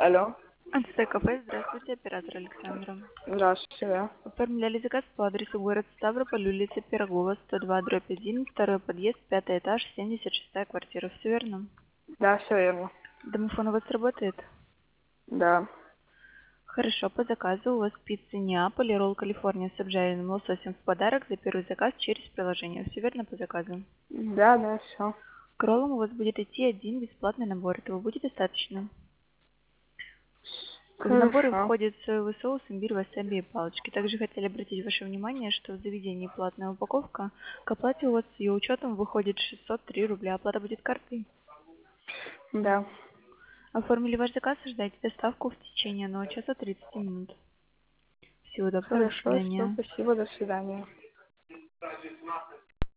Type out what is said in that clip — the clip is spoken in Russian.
Алло. НСТ кафе, здравствуйте, оператор Александра. Здравствуйте, да. Оформляли заказ по адресу город Ставрополь, улица Пирогова, 102/1, второй подъезд, 5-й этаж, 76-я квартира. Все верно? Да, все верно. Домофон у вас работает? Да. Хорошо, по заказу у вас пицца Неаполь и ролл Калифорния с обжаренным лососем в подарок за первый заказ через приложение. Все верно по заказу? Да, все. К роллам у вас будет идти один бесплатный набор. Этого будет достаточно? В наборы Хорошо. входит соевый соус, имбирь, васаби и палочки. Также хотели обратить ваше внимание, что в заведении платная упаковка. К оплате у вас с ее учетом выходит 603 рубля. Оплата будет картой. Да. Оформили ваш заказ, ждайте доставку в течение 1 часа 30 минут. Всего доброго, до Хорошо, все, свидания. спасибо, до свидания.